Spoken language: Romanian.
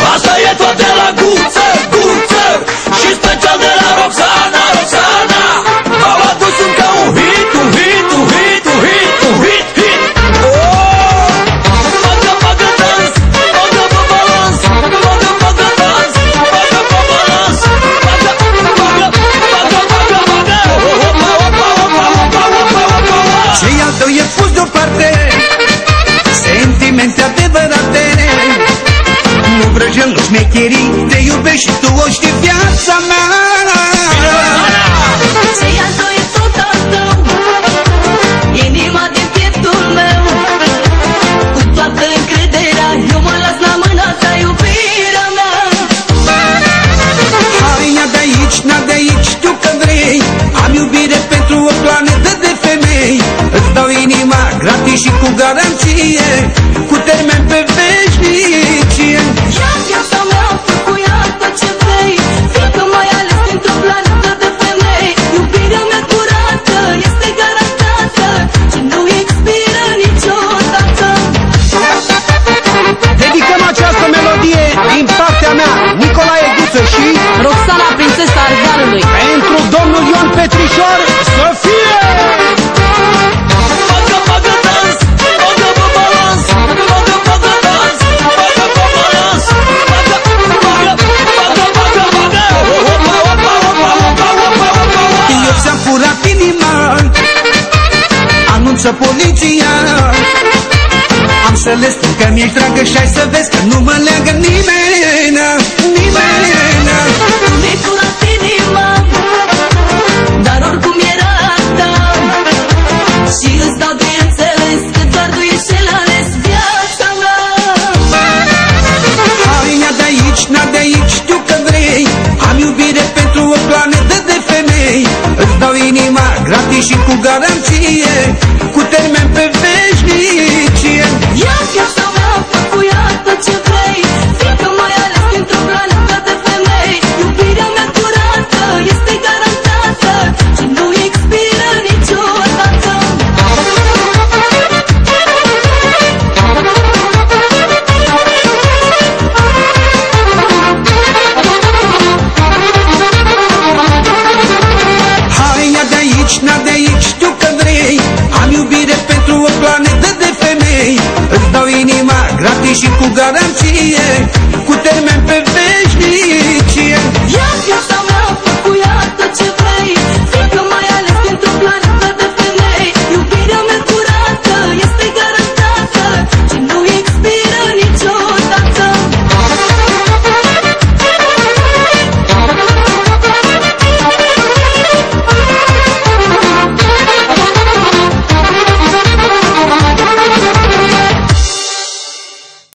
Asta e tot de la Guță, Guță, și special de la Roxana, Roxana. Au adus încă un hit, un hit, un hit, un hit, un hit, hit. Oh! Bagă, bagă dans, bagă pe balans, bagă, bagă dans, bagă pe balans, bagă, bagă, bagă, bagă, bagă. Opa, opa, opa, opa, opa, opa. Ce al tău e pus deoparte, sentimente adevărate. Nu vrăjel, nu șmecherii, te iubesc și tu o știi viața mea. Ce al tău e tot al tău, inima din pieptul meu. Cu toată încrederea, eu mă las la mâna ta, iubirea mea. Hai, n-a de aici, n-a de aici, știu că vrei. Am iubire pentru o planetă de femei. Îți dau inima gratis și cu garanție, cu termen pe veșnicie. Ia viața mea, fă cu ea tot ce vrei, fiindcă m-ai ales dintr-o planetă de femei. Iubirea mea curată este garantată și nu expiră niciodată. Dedicăm această melodie din partea mea, Nicolae Guță și Roxana, prințesa Ardealului. pentru domnul Ion Petrișor, să fie! Bagă, bagă dans, bagă pe balans, bagă, bagă dans, bagă pe balans, bagă, bagă, bagă, bagă, bagă. Opa, opa, opa, opa, opa, opa. Eu ți-am furat inima, anunță poliția. Am să le spun că mi-ești dragă și hai să vezi că nu mă leagă nimeni, nimeni. Tu mi-ai furat inima, dar oricum era a ta. Și îți dau de înțeles că doar tu ești cel ales, viața mea. Hai, n-a de aici, n-a de aici, știu că vrei. Am iubire pentru o planetă de femei. Îți dau inima gratis și cu garanție, cu termen pe veșnicie. Ia viața mea, fă cu ea tot ce vrei, fiindcă m-ai ales dintr-o planetă de femei. Iubirea mea curată este garantată și nu expiră niciodată. Hai, n-a de aici, n-a de aici, știu că vrei. Am iubire pentru o planetă de femei. Îți dau inima gratis și cu garanție, cu termen pe veșnicie.